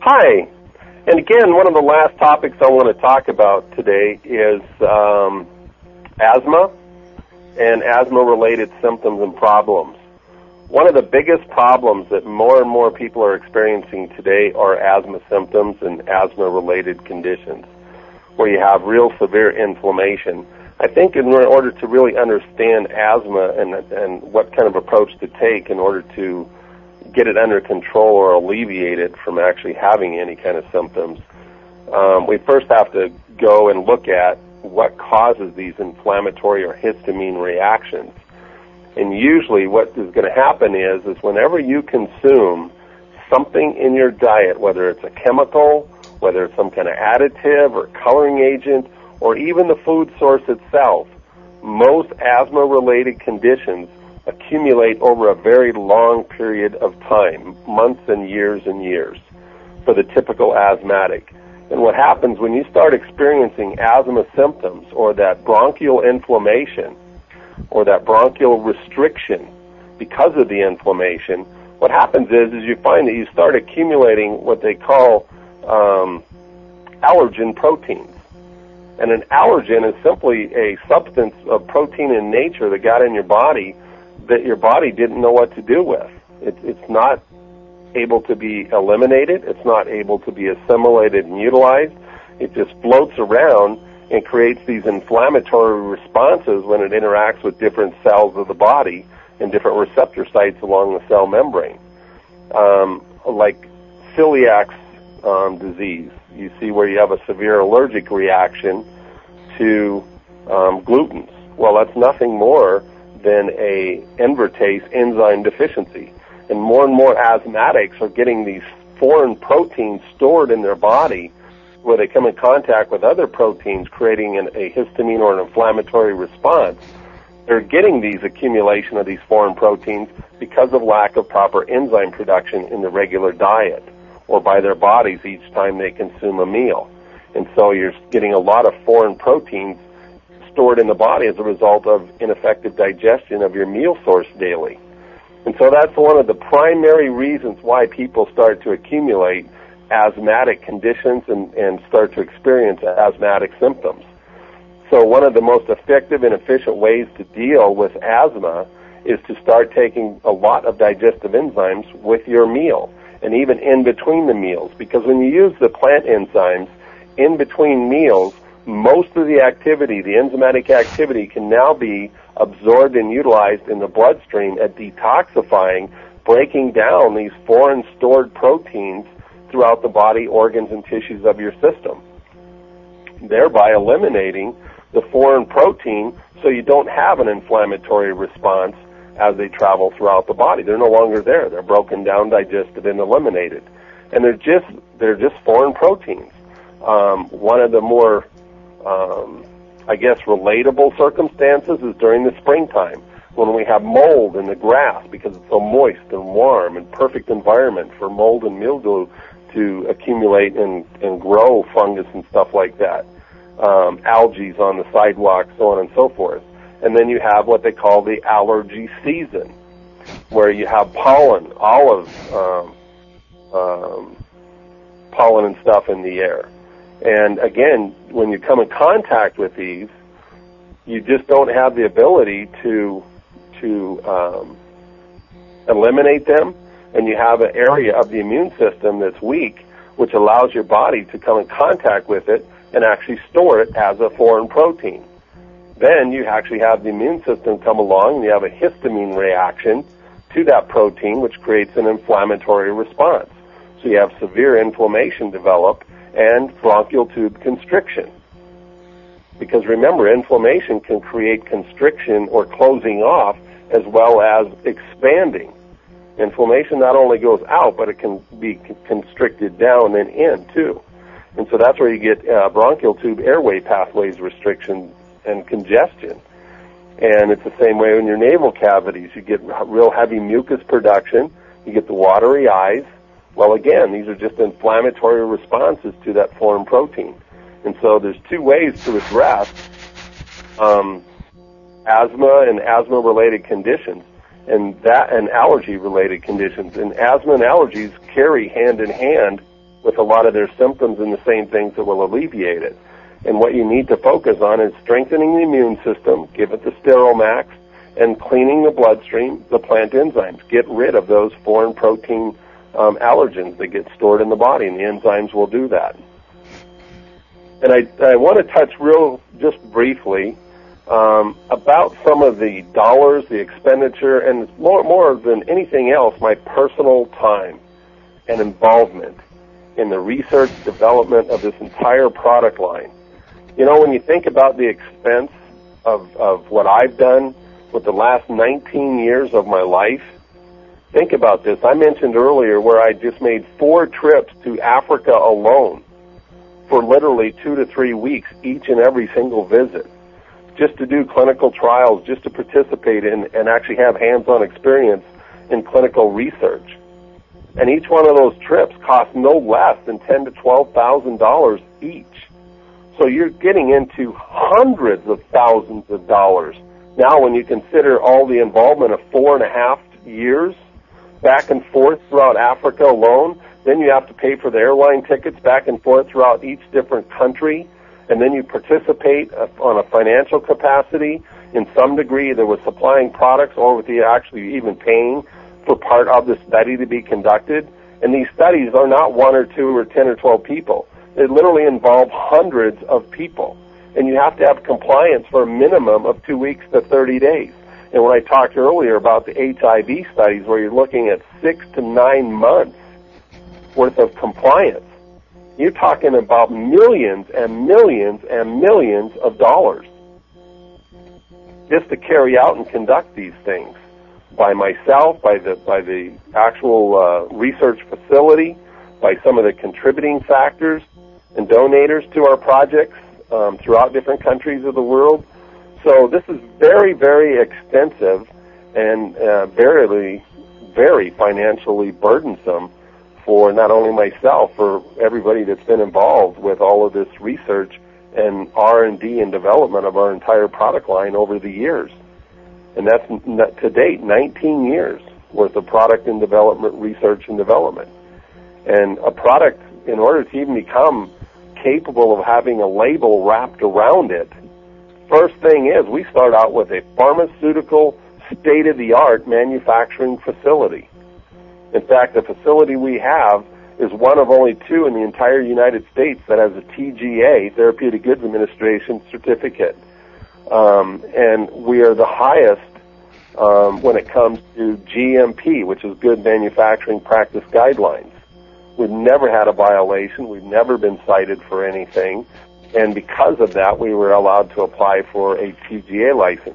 Hi. And again, one of the last topics I want to talk about today is asthma and asthma-related symptoms and problems. One of the biggest problems that more and more people are experiencing today are asthma symptoms and asthma-related conditions, where you have real severe inflammation. I think in order to really understand asthma and what kind of approach to take in order to get it under control or alleviate it from actually having any kind of symptoms, we first have to go and look at what causes these inflammatory or histamine reactions. And usually what is going to happen is whenever you consume something in your diet, whether it's a chemical, whether it's some kind of additive or coloring agent, or even the food source itself, most asthma-related conditions accumulate over a very long period of time, months and years for the typical asthmatic. And what happens when you start experiencing asthma symptoms or that bronchial inflammation or that bronchial restriction because of the inflammation, what happens is you find that you start accumulating what they call allergen proteins. And an allergen is simply a substance of protein in nature that got in your body that your body didn't know what to do with. It's not able to be eliminated. It's not able to be assimilated and utilized. It just floats around and creates these inflammatory responses when it interacts with different cells of the body and different receptor sites along the cell membrane. Like celiac disease, you see where you have a severe allergic reaction to glutens. Well, that's nothing more than a invertase enzyme deficiency. And more asthmatics are getting these foreign proteins stored in their body where they come in contact with other proteins, creating a histamine or an inflammatory response. They're getting these accumulation of these foreign proteins because of lack of proper enzyme production in the regular diet or by their bodies each time they consume a meal. And so you're getting a lot of foreign proteins stored in the body as a result of ineffective digestion of your meal source daily. And so that's one of the primary reasons why people start to accumulate asthmatic conditions and start to experience asthmatic symptoms. So one of the most effective and efficient ways to deal with asthma is to start taking a lot of digestive enzymes with your meal and even in between the meals, because when you use the plant enzymes in between meals, most of the activity, the enzymatic activity, can now be absorbed and utilized in the bloodstream at detoxifying, breaking down these foreign stored proteins throughout the body, organs, and tissues of your system, thereby eliminating the foreign protein so you don't have an inflammatory response as they travel throughout the body. They're no longer there. They're broken down, digested, and eliminated. And they're just foreign proteins. One of the more relatable circumstances is during the springtime when we have mold in the grass because it's so moist and warm and perfect environment for mold and mildew to accumulate and grow fungus and stuff like that. Algae on the sidewalk, so on and so forth. And then you have what they call the allergy season, where you have pollen, pollen and stuff in the air. And again, when you come in contact with these, you just don't have the ability to eliminate them, and you have an area of the immune system that's weak, which allows your body to come in contact with it and actually store it as a foreign protein. Then you actually have the immune system come along, and you have a histamine reaction to that protein, which creates an inflammatory response. So you have severe inflammation develop and bronchial tube constriction. Because remember, inflammation can create constriction or closing off as well as expanding. Inflammation not only goes out, but it can be constricted down and in too. And so that's where you get bronchial tube airway pathways restriction and congestion. And it's the same way in your nasal cavities. You get real heavy mucus production. You get the watery eyes. Well, again, these are just inflammatory responses to that foreign protein. And so there's two ways to address asthma and asthma-related conditions, and allergy-related conditions. And asthma and allergies carry hand in hand with a lot of their symptoms and the same things that will alleviate it. And what you need to focus on is strengthening the immune system, give it the Steromax, and cleaning the bloodstream, the plant enzymes. Get rid of those foreign protein allergens that get stored in the body, and the enzymes will do that. And I want to touch just briefly about some of the dollars, the expenditure, and more than anything else, my personal time and involvement in the research development of this entire product line. You know, when you think about the expense of what I've done with the last 19 years of my life, think about this. I mentioned earlier where I just made 4 trips to Africa alone for literally 2 to 3 weeks, each and every single visit, just to do clinical trials, just to participate in and actually have hands-on experience in clinical research. And each one of those trips cost no less than $10,000 to $12,000 each. So you're getting into hundreds of thousands of dollars. Now, when you consider all the involvement of 4.5 years back and forth throughout Africa alone, then you have to pay for the airline tickets back and forth throughout each different country, and then you participate on a financial capacity in some degree, either with supplying products or with you actually even paying for part of the study to be conducted. And these studies are not 1 or 2 or 10 or 12 people. They literally involve hundreds of people. And you have to have compliance for a minimum of 2 weeks to 30 days. And when I talked earlier about the HIV studies where you're looking at 6 to 9 months worth of compliance, you're talking about millions and millions and millions of dollars just to carry out and conduct these things by myself, by the actual research facility, by some of the contributing factors and donators to our projects throughout different countries of the world. So this is very, very extensive and very, very financially burdensome for not only myself, for everybody that's been involved with all of this research and R&D and development of our entire product line over the years. And that's, to date, 19 years worth of product and development, research and development. And a product, in order to even become capable of having a label wrapped around it, first thing is we start out with a pharmaceutical state-of-the-art manufacturing facility. In fact, the facility we have is one of only 2 in the entire United States that has a TGA, Therapeutic Goods Administration certificate. And we are the highest when it comes to GMP, which is Good Manufacturing Practice Guidelines. We've never had a violation. We've never been cited for anything. And because of that, we were allowed to apply for a TGA license.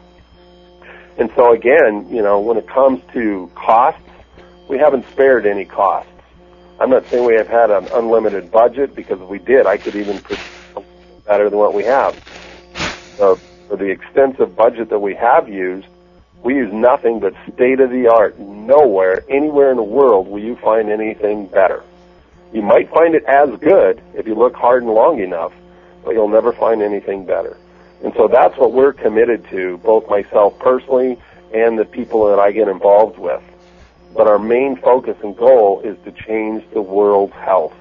And so again, you know, when it comes to costs, we haven't spared any costs. I'm not saying we have had an unlimited budget, because if we did, I could even produce better than what we have. So for the extensive budget that we have used, we use nothing but state-of-the-art. Nowhere, anywhere in the world will you find anything better. You might find it as good if you look hard and long enough, but you'll never find anything better. And so that's what we're committed to, both myself personally and the people that I get involved with. But our main focus and goal is to change the world's health.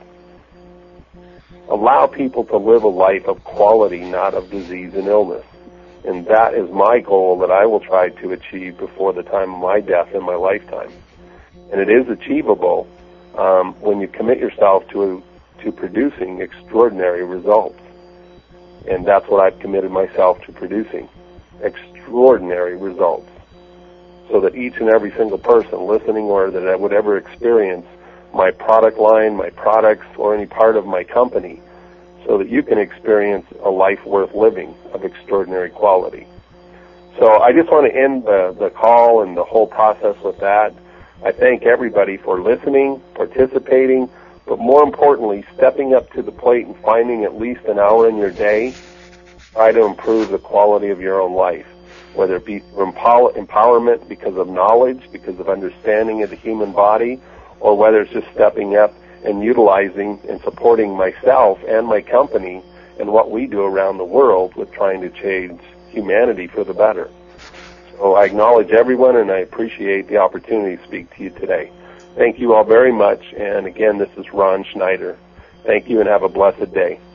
Allow people to live a life of quality, not of disease and illness. And that is my goal that I will try to achieve before the time of my death in my lifetime. And it is achievable when you commit yourself to producing extraordinary results. And that's what I've committed myself to producing, extraordinary results. So that each and every single person listening or that would ever experience my product line, my products, or any part of my company, so that you can experience a life worth living of extraordinary quality. So I just want to end the call and the whole process with that. I thank everybody for listening, participating, but more importantly, stepping up to the plate and finding at least an hour in your day, try to improve the quality of your own life, whether it be through empowerment because of knowledge, because of understanding of the human body, or whether it's just stepping up and utilizing and supporting myself and my company and what we do around the world with trying to change humanity for the better. So I acknowledge everyone, and I appreciate the opportunity to speak to you today. Thank you all very much. And again, this is Ron Schneider. Thank you and have a blessed day.